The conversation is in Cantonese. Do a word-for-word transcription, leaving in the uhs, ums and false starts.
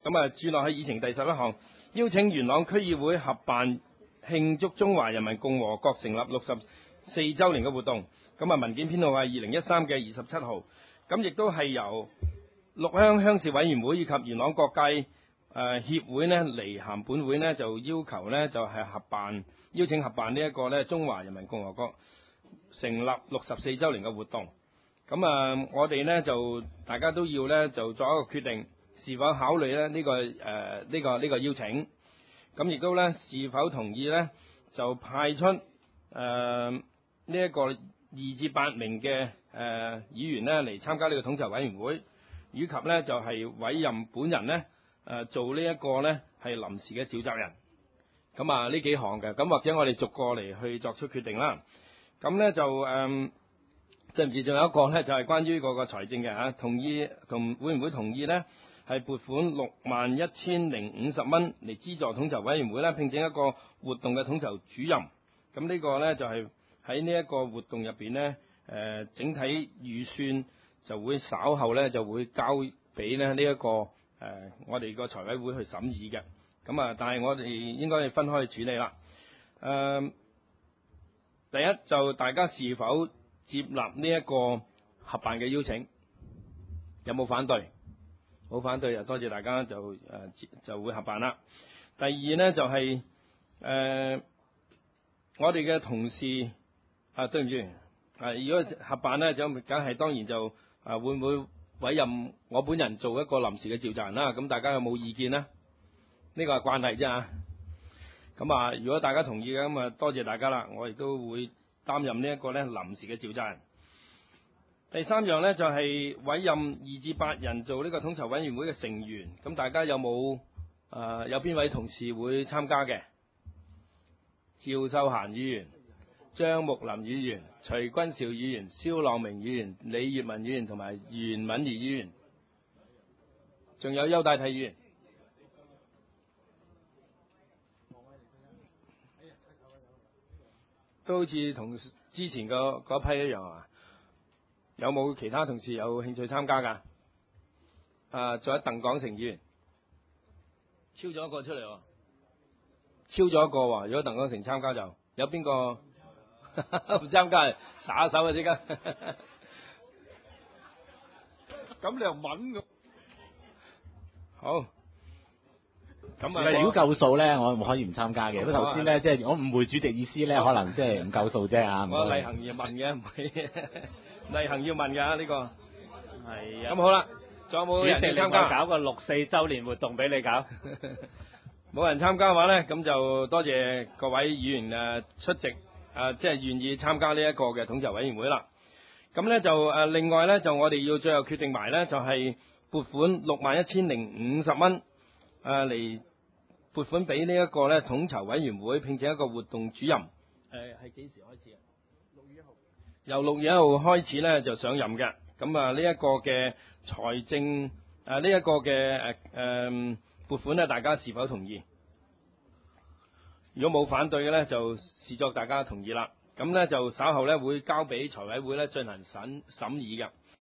咁啊，轉落去議程第十一項，邀請元朗區議會合辦慶祝中華人民共和國成立六十四週年嘅活動。咁啊，文件編號係二零一三嘅二十七號。咁亦都係由六鄉鄉事委員會以及元朗各界誒協會呢嚟函本會呢，就要求呢就係合辦邀請合辦呢一個呢中華人民共和國成立六十四週年嘅活動。咁啊，我哋呢就大家都要呢就作一個決定，是否考慮呢呢個誒呢個呢個邀請。咁亦都呢是否同意呢就派出誒呢一個二至八名嘅誒、呃、議員呢嚟參加呢個統籌委員會，以及呢就係、是、委任本人呢誒、呃、做呢一個呢係臨時嘅召集人。咁啊呢幾項嘅，咁或者我哋逐個嚟去作出決定啦。咁呢就誒，對唔住，仲有一個呢就係、是、關於嗰個財政嘅嚇，同意同會唔會同意呢係撥款六萬一千零五十蚊嚟資助統籌委員會呢聘請一個活動嘅統籌主任。咁呢個呢就係、是。喺呢一個活動入邊呢，誒、呃、整體預算就會稍後呢就會交俾咧呢一個誒、呃、我哋個財委會去審議嘅。咁啊，但係我哋應該係分開去處理啦。誒、呃，第一就大家是否接納呢一個合辦嘅邀請？有冇反對？冇反對就多謝大家就誒、呃、就會合辦啦。第二呢，就係、是、誒、呃、我哋嘅同事。啊，對唔住，啊，如果合辦呢，就梗係當然就啊，會唔會委任我本人做一個臨時嘅召集人啦？咁大家有冇意見呢？呢個係慣例啫啊。咁啊，如果大家同意嘅，咁啊多謝大家啦。我亦都會擔任呢一個呢臨時嘅召集人。第三樣呢，就係委任二至八人做呢個統籌委員會嘅成員。咁大家有冇啊？有邊位同事會參加嘅？趙秀嫻議員、張木林議員、徐君兆議員、蕭浪明議員、李月文議員同埋袁敏儀議員，仲有邱大體議員，都好似同之前嗰嗰批一樣啊！有冇其他同事有興趣參加㗎？啊，仲有鄧廣成議員，超咗一個出嚟喎，超咗一個喎。如果鄧廣成參加就有邊個？唔參加，耍手啊！即刻， 咁你又問咁？ 好，咁啊，如果夠數咧，我可以唔參加嘅。不過頭先咧，即係我誤會主席意思咧，可能即係唔夠數啫啊！ 我例行要問嘅，唔係例行要問㗎呢個。 係啊。 咁好啦，仲有冇人參加？ 搞個六四週年活動俾你搞。 冇人參加嘅話咧，咁就多謝各位議員誒出席。誒，即係願意參加呢一個嘅統籌委員會啦。咁呢就誒，另外呢，就我哋要最後決定埋呢，就係、是、撥款六萬一千零五十蚊誒嚟撥款俾呢一個呢統籌委員會聘請一個活動主任。誒係幾時開始啊？六月一號。由六月一號開始呢，就上任嘅。咁啊呢一個嘅財政誒呢一個嘅誒誒撥款呢，大家是否同意？如果冇反對嘅呢，就視作大家同意啦。咁呢，就稍後呢會交俾財委會呢進行審審議嘅。